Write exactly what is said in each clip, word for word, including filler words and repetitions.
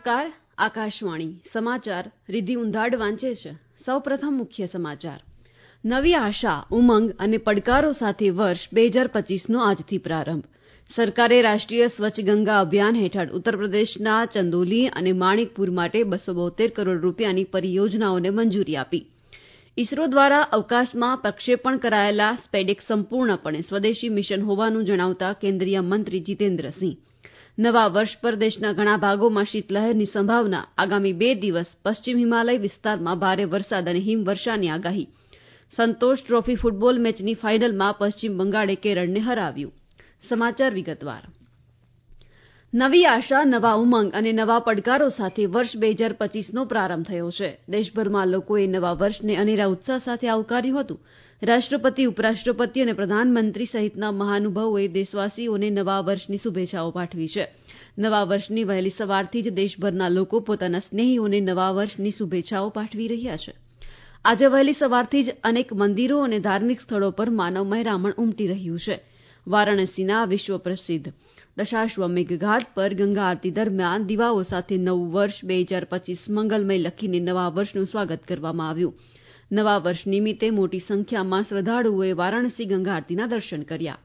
નમસ્કાર. આકાશવાણી સમાચાર રિધિ ઉંધાડ વાંચે છે. સૌપ્રથમ મુખ્ય સમાચાર. નવી આશા, ઉમંગ અને પડકારો સાથે વર્ષ બે હજાર પચીસનો આજથી પ્રારંભ. સરકારે રાષ્ટ્રીય સ્વચ્છ ગંગા અભિયાન હેઠળ ઉત્તરપ્રદેશના ચંદોલી અને માણિકપુર માટે બસો બોતેર કરોડ રૂપિયાની પરિયોજનાઓને મંજૂરી આપી. ઇસરો દ્વારા અવકાશમાં પ્રક્ષેપણ કરાયેલા સ્પેડેક્સ સંપૂર્ણપણે સ્વદેશી મિશન હોવાનું જણાવતા કેન્દ્રીય મંત્રી જીતેન્દ્રસિંહ. નવા વર્ષ પર દેશના ઘણા ભાગોમાં શીતલહેરની સંભાવના. આગામી બે દિવસ પશ્ચિમ હિમાલય વિસ્તારમાં ભારે વરસાદ અને હિમવર્ષાની આગાહી. સંતોષ ટ્રોફી ફૂટબોલ મેચની ફાઇનલમાં પશ્ચિમ બંગાળે કેરળને હરાવ્યું. સમાચાર વિગતવાર. નવી આશા, નવા ઉમંગ અને નવા પડકારો સાથે વર્ષ બે હજાર પચીસનો પ્રારંભ થયો છે. દેશભરમાં લોકોએ નવા વર્ષને અનેરા ઉત્સાહ સાથે આવકાર્યું હતું. રાષ્ટ્રપતિ, ઉપરાષ્ટ્રપતિ અને પ્રધાનમંત્રી સહિતના મહાનુભાવોએ દેશવાસીઓને નવા વર્ષની શુભેચ્છાઓ પાઠવી છે. નવા વર્ષની વહેલી સવારથી જ દેશભરના લોકો પોતાના સ્નેહીઓને નવા વર્ષની શુભેચ્છાઓ પાઠવી રહ્યા છે. આજે વહેલી સવારથી જ અનેક મંદિરો અને ધાર્મિક સ્થળો પર માનવ મહેરામણ ઉમટી રહ્યું છે. વારાણસીના વિશ્વ પ્રસિદ્ધ દશાશ્વમેઘ ઘાટ પર ગંગા આરતી દરમિયાન દીવાઓ સાથે નવું વર્ષ બે હજાર પચીસ મંગલમય લખીને નવા વર્ષનું સ્વાગત કરવામાં આવ્યું. નવા વર્ષ નિમિત્તે મોટી સંખ્યામાં શ્રદ્ધાળુઓએ વારાણસી ગંગા આરતીના દર્શન કર્યા.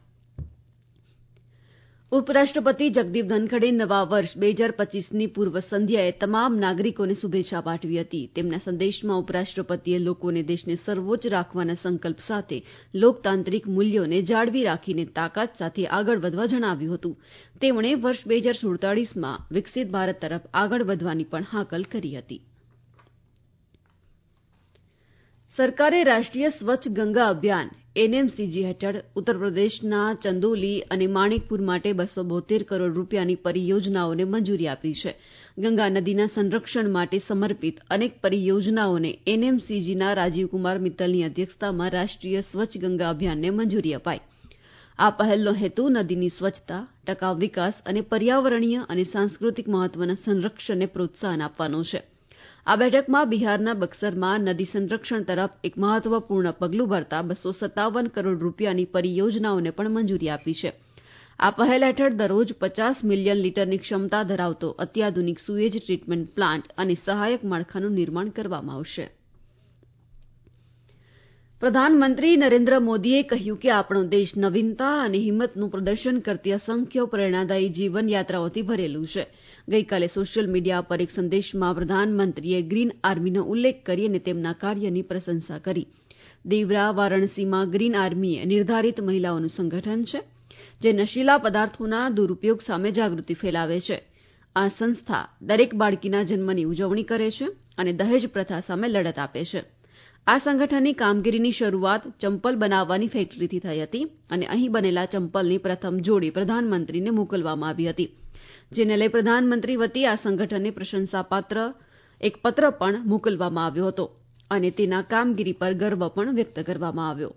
ઉપરાષ્ટ્રપતિ જગદીપ ધનખડે નવા વર્ષ બે હજાર પચીસની પૂર્વ સંધ્યાએ તમામ નાગરિકોને શુભેચ્છા પાઠવી હતી. તેમના સંદેશમાં ઉપરાષ્ટ્રપતિએ લોકોને દેશને સર્વોચ્ચ રાખવાના સંકલ્પ સાથે લોકતાંત્રિક મૂલ્યોને જાળવી રાખીને તાકાત સાથે આગળ વધવા જણાવ્યું હતું. તેમણે વર્ષ બે હજાર સુડતાલીસમાં વિકસિત ભારત તરફ આગળ વધવાની પણ હાકલ કરી હતી. સરકારે રાષ્ટ્રીય સ્વચ્છ ગંગા અભિયાન એનએમસીજી હેઠળ ઉત્તરપ્રદેશના ચંદોલી અને માણિકપુર માટે બસો બોતેર કરોડ રૂપિયાની પરિયોજનાઓને મંજૂરી આપી છે. ગંગા નદીના સંરક્ષણ માટે સમર્પિત અનેક પરિયોજનાઓને એનએમસીજીના રાજીવકુમાર મિત્તલની અધ્યક્ષતામાં રાષ્ટ્રીય સ્વચ્છ ગંગા અભિયાનને મંજૂરી અપાઈ. આ પહેલનો હેતુ નદીની સ્વચ્છતા, ટકાઉ વિકાસ અને પર્યાવરણીય અને સાંસ્કૃતિક મહત્વના સંરક્ષણને પ્રોત્સાહન આપવાનો છે. આ બેઠકમાં બિહારના બક્સરમાં નદી સંરક્ષણ તરફ એક મહત્વપૂર્ણ પગલું ભરતા બસો સત્તાવન કરોડ રૂપિયાની પરિયોજનાઓને પણ મંજૂરી આપી છે. આ પહેલ હેઠળ દરરોજ પચાસ મિલિયન લીટરની ક્ષમતા ધરાવતો અત્યાધુનિક સુએજ ટ્રીટમેન્ટ પ્લાન્ટ અને સહાયક માળખાનું નિર્માણ કરવામાં આવશે. પ્રધાનમંત્રી નરેન્દ્ર મોદીએ કહ્યું કે આપણો દેશ નવીનતા અને હિંમતનું પ્રદર્શન કરતી અસંખ્ય પ્રેરણાદાયી જીવન યાત્રાઓથી ભરેલું છે. ગઈકાલે સોશિયલ મીડિયા પર એક સંદેશમાં પ્રધાનમંત્રીએ ગ્રીન આર્મીનો ઉલ્લેખ કરી અને તેમના કાર્યની પ્રશંસા કરી. દેવરા, વારાણસીમાં ગ્રીન આર્મી એ નિર્ધારિત મહિલાઓનું સંગઠન છે, જે નશીલા પદાર્થોના દુરુપયોગ સામે જાગૃતિ ફેલાવે છે. આ સંસ્થા દરેક બાળકીના જન્મની ઉજવણી કરે છે અને દહેજ પ્રથા સામે લડત આપે છે. આ સંગઠનની કામગીરીની શરૂઆત ચંપલ બનાવવાની ફેક્ટરીથી થઈ હતી અને અહીં બનેલા ચંપલની પ્રથમ જોડી પ્રધાનમંત્રીને મોકલવામાં આવી હતી, જેને લઈ પ્રધાનમંત્રી વતી આ સંગઠનને પ્રશંસાપાત્ર એક પત્ર પણ મોકલવામાં આવ્યો હતો અને તેના કામગીરી પર ગર્વ પણ વ્યક્ત કરવામાં આવ્યો.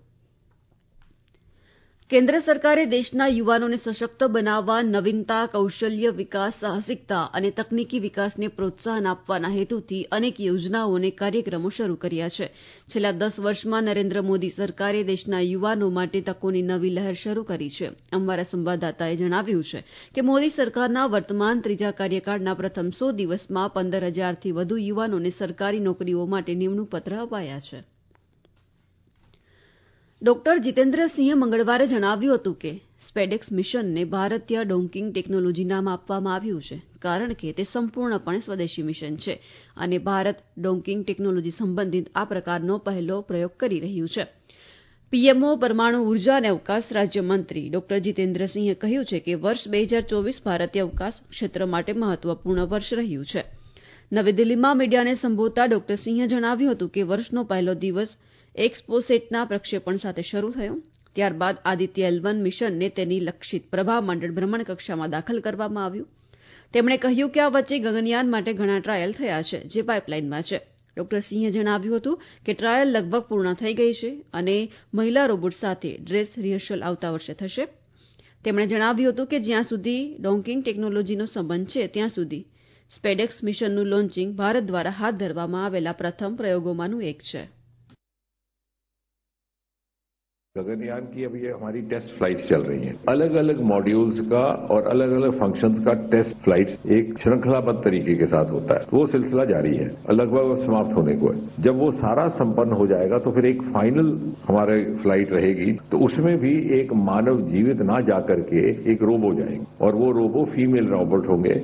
કેન્દ્ર સરકારે દેશના યુવાનોને સશક્ત બનાવવા નવીનતા, કૌશલ્ય વિકાસ, સાહસિકતા અને તકનીકી વિકાસને પ્રોત્સાહન આપવાના હેતુથી અનેક યોજનાઓ અને કાર્યક્રમો શરૂ કર્યા છે. છેલ્લા દસ વર્ષમાં નરેન્દ્ર મોદી સરકારે દેશના યુવાનો માટે તકોની નવી લહેર શરૂ કરી છે. અમારા સંવાદદાતાએ જણાવ્યું છે કે મોદી સરકારના વર્તમાન ત્રીજા કાર્યકાળના પ્રથમ સો દિવસમાં પંદર હજારથી વધુ યુવાનોને સરકારી નોકરીઓ માટે નિમણૂક પત્ર અપાયા છે. ડોક્ટર જીતેન્દ્રસિંહે મંગળવારે જણાવ્યું હતું કે સ્પેડેક્સ મિશનને ભારતીય ડોકિંગ ટેકનોલોજી નામ આપવામાં આવ્યું છે કારણ કે તે સંપૂર્ણપણે સ્વદેશી મિશન છે અને ભારત ડોકિંગ ટેકનોલોજી સંબંધિત આ પ્રકારનો પહેલો પ્રયોગ કરી રહ્યું છે. પીએમઓ પરમાણુ ઉર્જા અને અવકાશ રાજ્યમંત્રી ડોક્ટર જીતેન્દ્રસિંહે કહ્યું છે કે વર્ષ બે હજાર ચોવીસ ભારતીય અવકાશ ક્ષેત્ર માટે મહત્વપૂર્ણ વર્ષ રહ્યું છે. નવી દિલ્હીમાં મીડિયાને સંબોધતા ડોક્ટર સિંહે જણાવ્યું હતું કે વર્ષનો પહેલો દિવસ એક્સપોસેટના પ્રક્ષેપણ સાથે શરૂ થયો. ત્યારબાદ આદિત્ય એલ વન મિશનને તેની લક્ષિત પ્રભામંડળ ભ્રમણકક્ષામાં દાખલ કરવામાં આવ્યું. તેમણે કહ્યું કે આ વચ્ચે ગગનયાન માટે ઘણા ટ્રાયલ થયા છે, જે પાઇપલાઇનમાં છે. ડોક્ટર સિંહે જણાવ્યું હતું કે ટ્રાયલ લગભગ પૂર્ણ થઈ ગઈ છે અને મહિલા રોબોટ સાથે ડ્રેસ રિહર્સલ આવતા વર્ષે થશે. તેમણે જણાવ્યું હતું કે જ્યાં સુધી ડોકિંગ ટેકનોલોજીનો સંબંધ છે ત્યાં સુધી સ્પેડેક્સ મિશનનું લોન્ચિંગ ભારત દ્વારા હાથ ધરવામાં આવેલા પ્રથમ પ્રયોગોમાંનું એક છે. गगनयान की अभी हमारी टेस्ट फ्लाइट्स चल रही हैं। अलग अलग मॉड्यूल्स का और अलग अलग फंक्शंस का टेस्ट फ्लाइट्स एक श्रृंखलाबद्ध तरीके के साथ होता है। वो सिलसिला जारी है, लगभग समाप्त होने को है। जब वो सारा संपन्न हो जाएगा तो फिर एक फाइनल हमारे फ्लाइट रहेगी, तो उसमें भी एक मानव जीवित ना जाकर के एक रोबो जाएंगे और वो रोबो फीमेल रोबोट होंगे।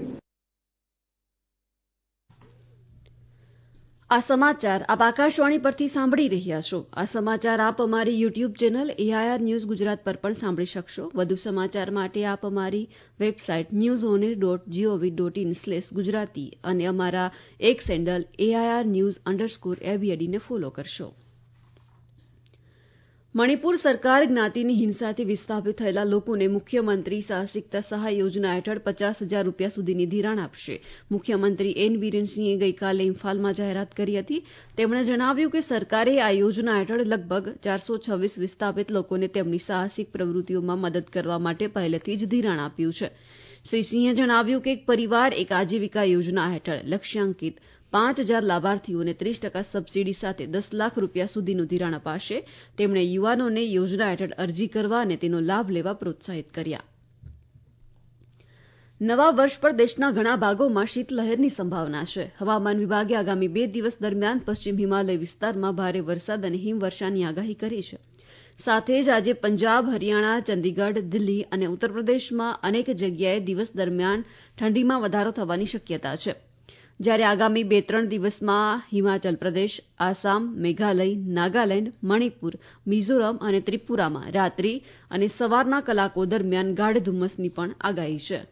આ સમાચાર આપ આકાશવાણી પરથી સાંભળી રહ્યા છો. આ સમાચાર આપ અમારી YouTube channel AIR news Gujarat પર પણ સાંભળી શકશો. વધુ સમાચાર માટે આપ અમારી website news on air dot gov dot in slash Gujarati અને અમારા X handle AIR news underscore એબીએડીને ફોલો કરશો. મણિપુર સરકાર જ્ઞાતિની હિંસાથી વિસ્થાપિત થયેલા લોકોને મુખ્યમંત્રી સાહસિકતા સહાય યોજના હેઠળ પચાસ હજાર રૂપિયા સુધીની ધિરાણ આપશે. મુખ્યમંત્રી એન બિરેનસિંહે ગઈકાલે ઇમ્ફાલમાં જાહેરાત કરી હતી. તેમણે જણાવ્યું કે સરકારે આ યોજના હેઠળ લગભગ ચારસો છવ્વીસ વિસ્થાપિત લોકોને તેમની સાહસિક પ્રવૃત્તિઓમાં મદદ કરવા માટે પહેલેથી જ ધિરાણ આપ્યું છે. શ્રી સિંહે જણાવ્યું કે એક પરિવાર એક આજીવિકા યોજના હેઠળ લક્ષ્યાંકિત પાંચ હજાર લાભાર્થીઓને ત્રીસ ટકા સબસીડી સાથે દસ લાખ રૂપિયા સુધીનું ધિરાણ અપાશે. તેમણે યુવાનોને યોજના હેઠળ અરજી કરવા અને તેનો લાભ લેવા પ્રોત્સાહિત કર્યા. નવા વર્ષ પર દેશના ઘણા ભાગોમાં શીતલહેરની સંભાવના છે. હવામાન વિભાગે આગામી બે દિવસ દરમિયાન પશ્ચિમ હિમાલય વિસ્તારમાં ભારે વરસાદ અને હિમવર્ષાની આગાહી કરી છે. સાથે જ આજે પંજાબ, હરિયાણા, ચંદીગઢ, દિલ્હી અને ઉત્તરપ્રદેશમાં અનેક જગ્યાએ દિવસ દરમિયાન ઠંડીમાં વધારો થવાની શક્યતા છે. જ્યારે આગામી બે ત્રણ દિવસમાં હિમાચલ પ્રદેશ, આસામ, મેઘાલય, નાગાલેન્ડ, મણિપુર, મિઝોરમ અને ત્રિપુરામાં રાત્રિ અને સવારના કલાકો દરમિયાન ગાઢ ધુમ્મસની પણ આગાહી છે.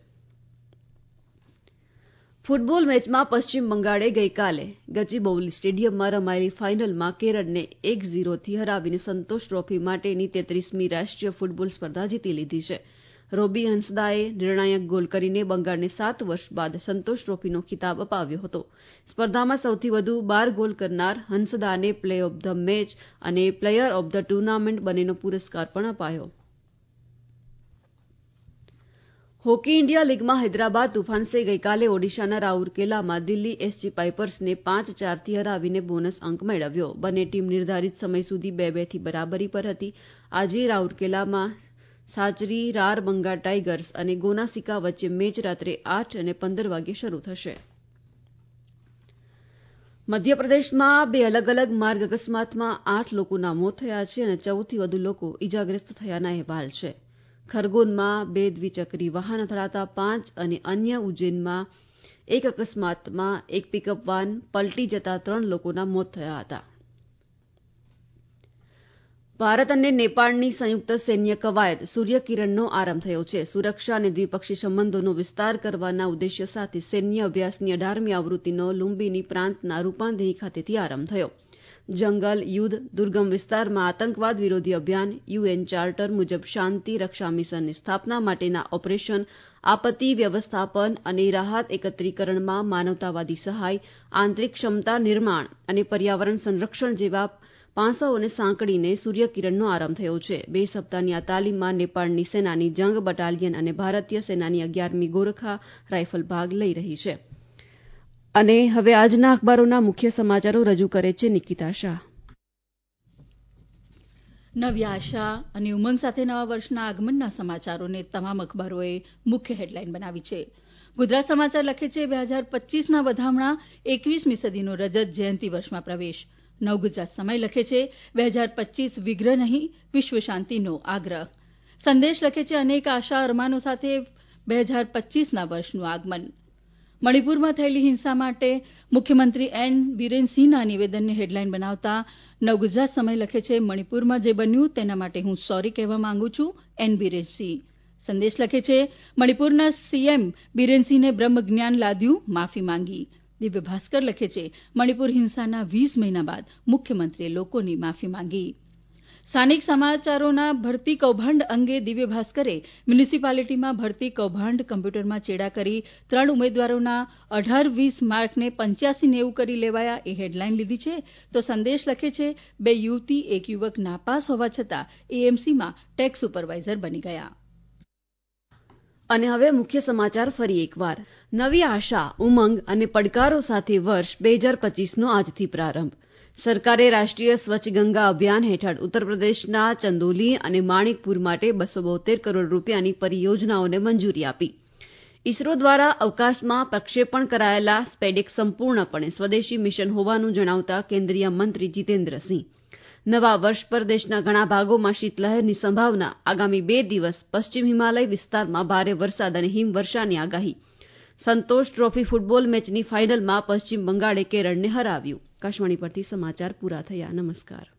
ફૂટબોલ મેચમાં પશ્ચિમ બંગાળે ગઈકાલે ગચીબૌલી સ્ટેડિયમમાં રમાયેલી ફાઇનલમાં કેરળને એક ઝીરોથી હરાવીને સંતોષ ટ્રોફી માટેની તેત્રીસમી રાષ્ટ્રીય ફૂટબોલ સ્પર્ધા જીતી લીધી છે. રોબી હંસદાએ નિર્ણાયક ગોલ કરીને બંગાળને સાત વર્ષ બાદ સંતોષ ટ્રોફીનો ખિતાબ અપાવ્યો હતો. સ્પર્ધામાં સૌથી વધુ બાર ગોલ કરનાર હંસદાને પ્લેયર ઓફ ધ મેચ અને પ્લેયર ઓફ ધ ટુર્નામેન્ટ બંનેનો પુરસ્કાર પણ અપાયો. હોકી ઇન્ડિયા લીગમાં હૈદરાબાદ તુફાન્સે ગઈકાલે ઓડિશાના રાઉરકેલામાં દિલ્હી એસજી પાઇપર્સને પાંચ ચારથી હરાવીને બોનસ અંક મેળવ્યો. બંને ટીમ નિર્ધારિત સમય સુધી બે બેથી બરાબરી પર હતી. આજે રાઉરકેલામાં સાચરી રારબંગા ટાઇગર્સ અને ગોનાસિકા વચ્ચે મેચ રાત્રે આઠ અને પંદર વાગ્યે શરૂ થશે. મધ્યપ્રદેશમાં બે અલગ અલગ માર્ગ અકસ્માતમાં આઠ લોકોના મોત થયા છે અને ચૌદથી વધુ લોકો ઇજાગ્રસ્ત થયાના અહેવાલ છે. ખરગોનમાં બે દ્વિચક્રી વાહન અથડાતા પાંચ અને અન્ય ઉજ્જૈનમાં એક અકસ્માતમાં એક પિકઅપ વાન પલટી જતા ત્રણ લોકોના મોત થયા હતા. ભારત અને નેપાળની સંયુક્ત સૈન્ય કવાયત સૂર્યકિરણનો આરંભ થયો છે. સુરક્ષા અને દ્વિપક્ષી સંબંધોનો વિસ્તાર કરવાના ઉદ્દેશ્ય સાથે સૈન્ય અભ્યાસની અઢારમી આવૃત્તિનો લુંબિની પ્રાંતના રૂપાંદેહી ખાતેથી આરંભ થયો. જંગલ, યુદ્ધ, દુર્ગમ વિસ્તારમાં આતંકવાદ વિરોધી અભિયાન, યુએન ચાર્ટર મુજબ શાંતિ રક્ષા મિશનની સ્થાપના માટેના ઓપરેશન, આપત્તિ વ્યવસ્થાપન અને રાહત એકત્રીકરણમાં માનવતાવાદી સહાય, આંતરિક ક્ષમતા નિર્માણ અને પર્યાવરણ સંરક્ષણ જેવા પાસાઓને સાંકળીને સૂર્યકિરણનો આરંભ થયો છે. બે સપ્તાહની આ તાલીમમાં નેપાળની સેનાની જંગ બટાલિયન અને ભારતીય સેનાની અગિયારમી ગોરખા રાઇફલ ભાગ લઈ રહી છે. અને હવે આજના અખબારોના મુખ્ય સમાચારો રજૂ કરે છે નિકિતા શાહ. નવી આશા અને ઉમંગ સાથે નવા વર્ષના આગમનના સમાચારોને તમામ અખબારોએ મુખ્ય હેડલાઇન બનાવી છે. ગુજરાત સમાચાર લખે છે બે હજાર પચીસના વધામણા એકવીસમી સદીનો રજત જયંતિ વર્ષમાં પ્રવેશ. નવગુજરાત સમય લખે છે બે હજાર પચીસ વિગ્રહ નહીં, વિશ્વ શાંતિનો આગ્રહ. સંદેશ લખે છે અનેક આશા અરમાનો સાથે બે હજાર પચીસના વર્ષનું આગમન. મણિપુરમાં થયેલી હિંસા માટે મુખ્યમંત્રી એન બિરેનસિંહના નિવેદનને હેડલાઇન બનાવતા નવગુજરાત સમય લખે છે મણિપુરમાં જે બન્યું તેના માટે હું સોરી કહેવા માંગુ છું, એન બિરેનસિંહ. સંદેશ લખે છે મણિપુરના સીએમ બિરેનસિંહને બ્રહ્મજ્ઞાન લાદ્યું, માફી માંગી. દિવ્ય ભાસ્કર લખે છે મણિપુર હિંસાના વીસ મહિના બાદ મુખ્યમંત્રીએ લોકોની માફી માંગી. સ્થાનિક સમાચારોના ભરતી કૌભાંડ અંગે દિવ્ય ભાસ્કરે મ્યુનિસિપાલિટીમાં ભરતી કૌભાંડ કમ્પ્યુટરમાં ચેડા કરી ત્રણ ઉમેદવારોના અઢાર વીસ માર્કને પંચ્યાસી નેવું કરી લેવાયા એ હેડલાઇન લીધી છે. તો સંદેશ લખે છે બે યુવતી એક યુવક નાપાસ હોવા છતાં એએમસીમાં ટેક્સ સુપરવાઇઝર બની ગયા. અને હવે મુખ્ય સમાચાર ફરી એકવાર. નવી આશા, ઉમંગ અને પડકારો સાથે વર્ષ બે હજાર પચીસનો આજથી પ્રારંભ. સરકારે રાષ્ટ્રીય સ્વચ્છ ગંગા અભિયાન હેઠળ ઉત્તરપ્રદેશના ચંદોલી અને માણિકપુર માટે બસો બોતેર કરોડ રૂપિયાની પરિયોજનાઓને મંજૂરી આપી. ઇસરો દ્વારા અવકાશમાં પ્રક્ષેપણ કરાયેલા સ્પેડેક્સ સંપૂર્ણપણે સ્વદેશી મિશન હોવાનું જણાવતા કેન્દ્રીય મંત્રી જીતેન્દ્રસિંહ નવા વર્ષ પર દેશના ઘણા ભાગોમાં શીતલહેરની સંભાવના આગામી બે દિવસ પશ્ચિમ હિમાલય વિસ્તારમાં ભારે વરસાદ અને હિમવર્ષાની આગાહી સંતોષ ટ્રોફી ફૂટબોલ મેચની ફાઇનલમાં પશ્ચિમ બંગાળે કેરળને હરાવ્યું. આકાશવાણી પરથી સમાચાર પૂરા થયા. નમસ્કાર.